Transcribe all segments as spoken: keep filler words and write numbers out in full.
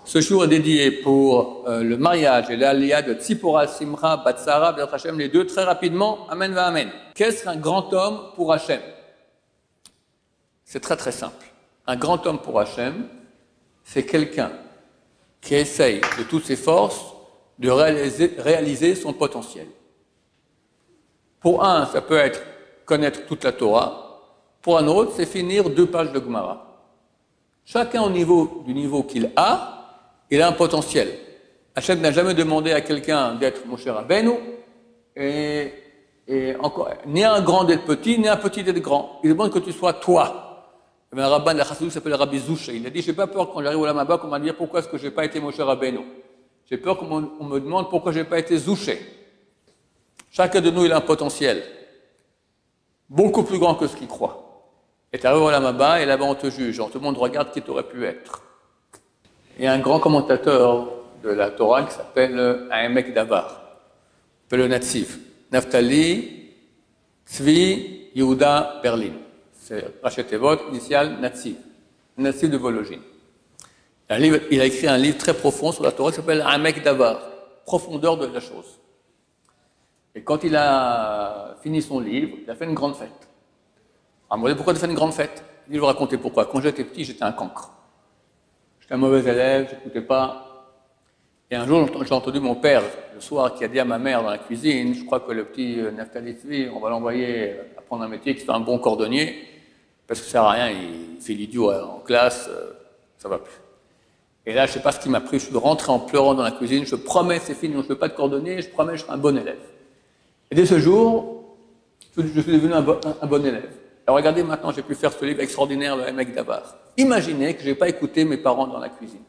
Ce jour est dédié pour euh, le mariage et l'aliyah de Tzipora, Simcha, Batsara, B'ezrat Hashem, les deux, très rapidement. Amen va Amen. Qu'est-ce qu'un grand homme pour Hachem? C'est très très simple. Un grand homme pour Hachem, c'est quelqu'un qui essaye de toutes ses forces de réaliser, réaliser son potentiel. Pour un, ça peut être connaître toute la Torah. Pour un autre, c'est finir deux pages de Gemara. Chacun au niveau du niveau qu'il a, il a un potentiel. Hachem n'a jamais demandé à quelqu'un d'être Moshe Rabbeinu, et, et encore, ni un grand d'être petit, ni un petit d'être grand. Il demande que tu sois toi. Il y avait un rabbin de la Chassidut qui s'appelle Rabbi Zouché. Il a dit, j'ai pas peur quand j'arrive au Lamaba qu'on va me dire pourquoi est-ce que j'ai pas été Moshe Rabbeinu. J'ai peur qu'on me demande pourquoi j'ai pas été Zouché. Chacun de nous, il a un potentiel beaucoup plus grand que ce qu'il croit. Et tu arrives au Lamaba et là-bas on te juge, on te demande, regarde qui tu aurais pu être. Il y a un grand commentateur de la Torah qui s'appelle Ha'emek Davar, le Natziv. Naftali, Tzvi, Yehuda, Berlin. C'est Rachetevot, initial, Natziv. Natziv de Vologine. Il a écrit un livre très profond sur la Torah qui s'appelle Ha'emek Davar, profondeur de la chose. Et quand il a fini son livre, il a fait une grande fête. Alors, moi, pourquoi tu fais une grande fête? Il lui raconter pourquoi. Quand j'étais petit, j'étais un cancre. J'étais un mauvais élève, je n'écoutais pas. Et un jour, j'ai entendu mon père, le soir, qui a dit à ma mère dans la cuisine, je crois que le petit Naftali Tzvi, on va l'envoyer apprendre un métier qui soit un bon cordonnier, parce que ça ne sert à rien, il fait l'idiot en classe, ça ne va plus. Et là, je ne sais pas ce qui m'a pris, je suis rentré en pleurant dans la cuisine, je promets, c'est fini, je ne veux pas de cordonnier, je promets, je serai un bon élève. Et dès ce jour, je suis devenu un bon, un, un bon élève. Alors regardez maintenant, j'ai pu faire ce livre extraordinaire, le Ha'emek Davar. Imaginez que je n'ai pas écouté mes parents dans la cuisine.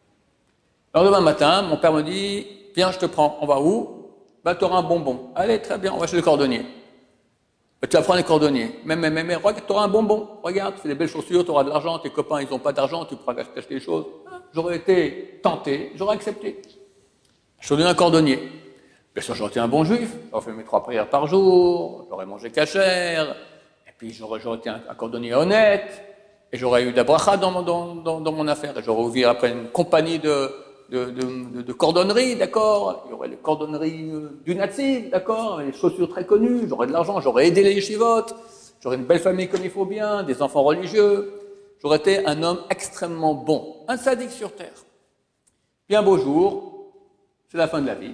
Alors demain matin, mon père me dit, viens, je te prends, on va où? Bah, tu auras un bonbon. Allez, très bien, on va chez le cordonnier. Bah, tu vas prendre les cordonniers. Mais, mais, mais, mais, regarde, tu auras un bonbon. Regarde, tu fais des belles chaussures, tu auras de l'argent, tes copains, ils n'ont pas d'argent, tu pourras acheter des choses. J'aurais été tenté, j'aurais accepté. Je suis devenu un cordonnier. Bien sûr, j'aurais été un bon juif, j'aurais fait mes trois prières par jour, j'aurais mangé cachère, et puis j'aurais, j'aurais été un, un cordonnier honnête, et j'aurais eu de la bracha dans, dans, dans, dans mon affaire, et j'aurais ouvert après une compagnie de, de, de, de, de cordonnerie, d'accord? Il y aurait les cordonneries du Natziv, d'accord? Les chaussures très connues, j'aurais de l'argent, j'aurais aidé les yeshivot, j'aurais une belle famille comme il faut bien, des enfants religieux, j'aurais été un homme extrêmement bon, un sadique sur terre. Puis un beau jour, c'est la fin de la vie.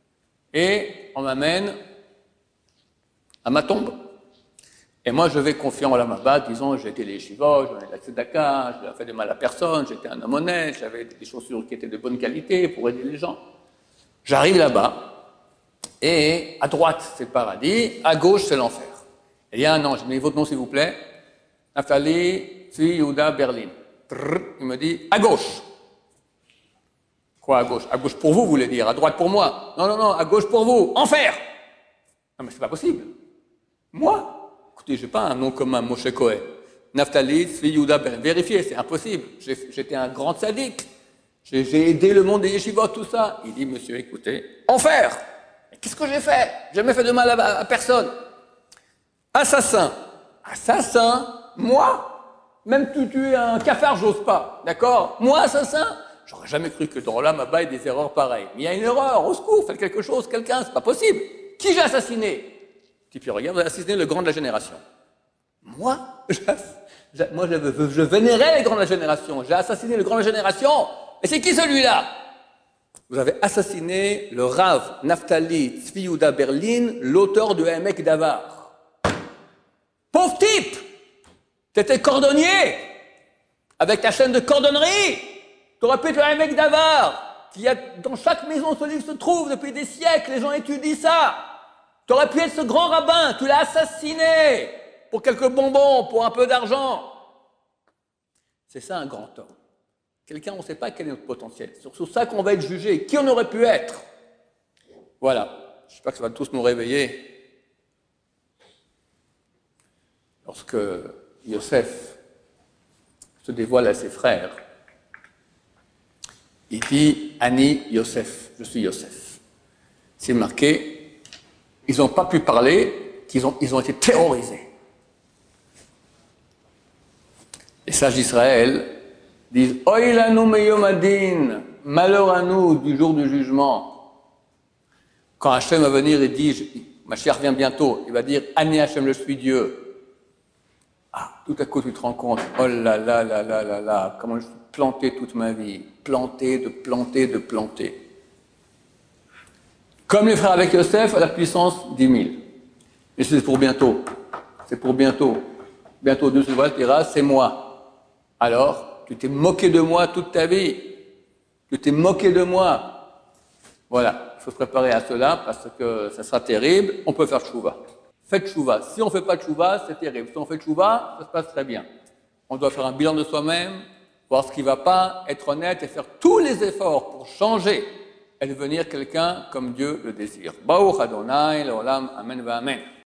Et on m'amène à ma tombe. Et moi, je vais confiant à la Lamaba, disons, j'ai été les yeshivot, j'en ai la tzedaka, je n'ai fait de mal à personne, j'étais un homme honnête, j'avais des chaussures qui étaient de bonne qualité pour aider les gens. J'arrive là-bas, et à droite, c'est le paradis, à gauche, c'est l'enfer. Et il y a un ange, mais votre nom, s'il vous plaît? Naftali, Tzvi, Yehuda, Berlin. Il me dit, à gauche. Quoi à gauche? À gauche pour vous, vous voulez dire, à droite pour moi? Non, non, non, à gauche pour vous, enfer! Non, mais c'est pas possible. Moi? Écoutez, j'ai pas un nom commun, Moshe Cohen. Naftali, Tzvi, Yehuda, Berlin. Vérifiez, c'est impossible. J'étais un grand sadique. J'ai aidé le monde des yeshivot, tout ça. Il dit, monsieur, écoutez, enfer! Qu'est-ce que j'ai fait? J'ai jamais fait de mal à, à personne. Assassin. Assassin? Moi? Même tu tuer un cafard, j'ose pas. D'accord? Moi, assassin? J'aurais jamais cru que dans l'âme il y ait des erreurs pareilles. Mais il y a une erreur, au secours, faites quelque chose, quelqu'un, c'est pas possible. Qui j'ai assassiné? Et puis regarde, vous avez assassiné le grand de la génération. Moi? Moi, je, je vénérais les grands de la génération. J'ai assassiné le grand de la génération. Et c'est qui celui-là? Vous avez assassiné le Rav Naftali Tzvi Yehuda Berlin, l'auteur de Ha'emek Davar. Pauvre type! T'étais cordonnier avec ta chaîne de cordonnerie. T'aurais pu être le Ha'emek Davar, qui a, dans chaque maison ce livre se trouve depuis des siècles, les gens étudient ça. T'aurais pu être ce grand rabbin, tu l'as assassiné pour quelques bonbons, pour un peu d'argent. C'est ça un grand homme. Quelqu'un, on ne sait pas quel est notre potentiel. C'est sur ça qu'on va être jugé. Qui on aurait pu être? Voilà. J'espère que ça va tous nous réveiller. Lorsque Yosef se dévoile à ses frères, il dit « Ani Yosef », je suis Yosef. C'est marqué, ils n'ont pas pu parler, qu'ils ont, ils ont été terrorisés. Les sages d'Israël disent « Oilanu meyom adin » malheur à nous du jour du jugement. Quand Hachem va venir et dit, Mashiach vient bientôt, il va dire, Ani Hachem, je suis Dieu. Ah, tout à coup, tu te rends compte, oh là là là là là là, comment je suis planté toute ma vie, planté, de planter, de planter. Comme les frères avec Yosef, à la puissance dix mille. Et c'est pour bientôt. C'est pour bientôt. Bientôt, Dieu se dira, c'est moi. Alors, tu t'es moqué de moi toute ta vie. Tu t'es moqué de moi. Voilà, il faut se préparer à cela parce que ça sera terrible. On peut faire tchouva. Faites tchouva. Si on ne fait pas tchouva, c'est terrible. Si on fait tchouva, ça se passe très bien. On doit faire un bilan de soi-même, voir ce qui ne va pas, être honnête et faire tous les efforts pour changer et devenir quelqu'un comme Dieu le désire. Baruch Adonai, l'olam, amen va amen.